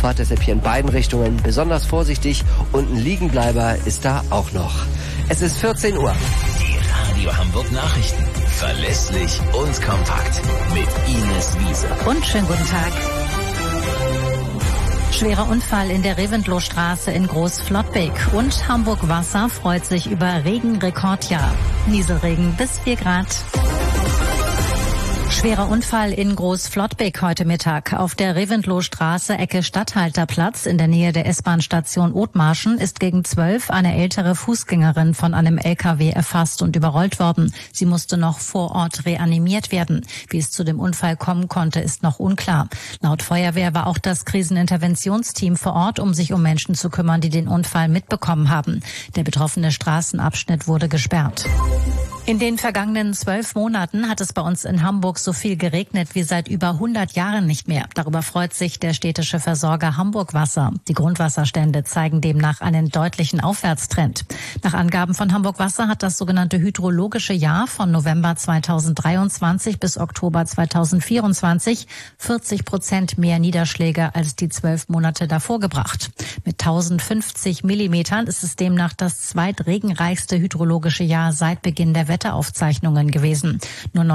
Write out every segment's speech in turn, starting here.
Fahrt deshalb hier in beiden Richtungen besonders vorsichtig und ein Liegenbleiber ist da auch noch. Es ist 14 Uhr. Die Radio Hamburg Nachrichten. Verlässlich und kompakt. Mit Ines Wiese. Und schönen guten Tag. Schwerer Unfall in der Reventlow-Straße in Großflottbek. Und Hamburg Wasser freut sich über Regenrekordjahr. Nieselregen bis 4 Grad. Schwerer Unfall in Großflottbek heute Mittag. Auf der Reventlow-Straße, Ecke Statthalterplatz in der Nähe der S-Bahn-Station Othmarschen ist gegen 12 eine ältere Fußgängerin von einem LKW erfasst und überrollt worden. Sie musste noch vor Ort reanimiert werden. Wie es zu dem Unfall kommen konnte, ist noch unklar. Laut Feuerwehr war auch das Kriseninterventionsteam vor Ort, um sich um Menschen zu kümmern, die den Unfall mitbekommen haben. Der betroffene Straßenabschnitt wurde gesperrt. In den vergangenen 12 Monaten hat es bei uns in Hamburg so viel geregnet wie seit über 100 Jahren nicht mehr. Darüber freut sich der städtische Versorger Hamburg Wasser. Die Grundwasserstände zeigen demnach einen deutlichen Aufwärtstrend. Nach Angaben von Hamburg Wasser hat das sogenannte hydrologische Jahr von November 2023 bis Oktober 2024 40% mehr Niederschläge als die 12 Monate davor gebracht. Mit 1050 Millimetern ist es demnach das zweitregenreichste hydrologische Jahr seit Beginn der Wetteraufzeichnungen gewesen. Nur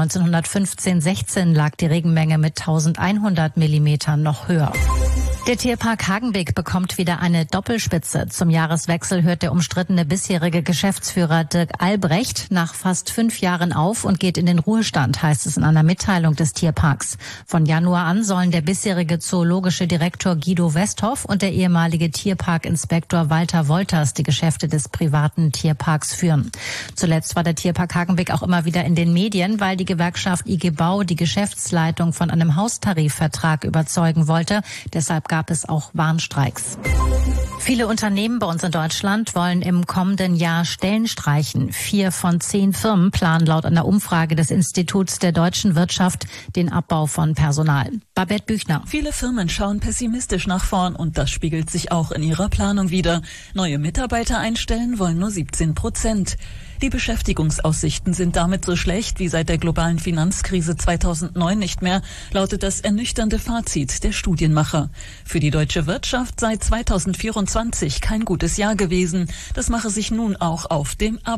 1915/16 lag die Regenmenge mit 1100 Millimetern noch höher. Der Tierpark Hagenbeek bekommt wieder eine Doppelspitze. Zum Jahreswechsel hört der umstrittene bisherige Geschäftsführer Dirk Albrecht nach fast 5 Jahren auf und geht in den Ruhestand, heißt es in einer Mitteilung des Tierparks. Von Januar an sollen der bisherige zoologische Direktor Guido Westhoff und der ehemalige Tierparkinspektor Walter Wolters die Geschäfte des privaten Tierparks führen. Zuletzt war der Tierpark Hagenbeek auch immer wieder in den Medien, weil die Gewerkschaft IG Bau die Geschäftsleitung von einem Haustarifvertrag überzeugen wollte. Deshalb gab es auch Warnstreiks. Viele Unternehmen bei uns in Deutschland wollen im kommenden Jahr Stellen streichen. 4 von 10 Firmen planen laut einer Umfrage des Instituts der deutschen Wirtschaft den Abbau von Personal. Babette Büchner. Viele Firmen schauen pessimistisch nach vorn und das spiegelt sich auch in ihrer Planung wider. Neue Mitarbeiter einstellen wollen nur 17%. Die Beschäftigungsaussichten sind damit so schlecht wie seit der globalen Finanzkrise 2009 nicht mehr, lautet das ernüchternde Fazit der Studienmacher. Für die deutsche Wirtschaft sei 2024 kein gutes Jahr gewesen. Das mache sich nun auch auf dem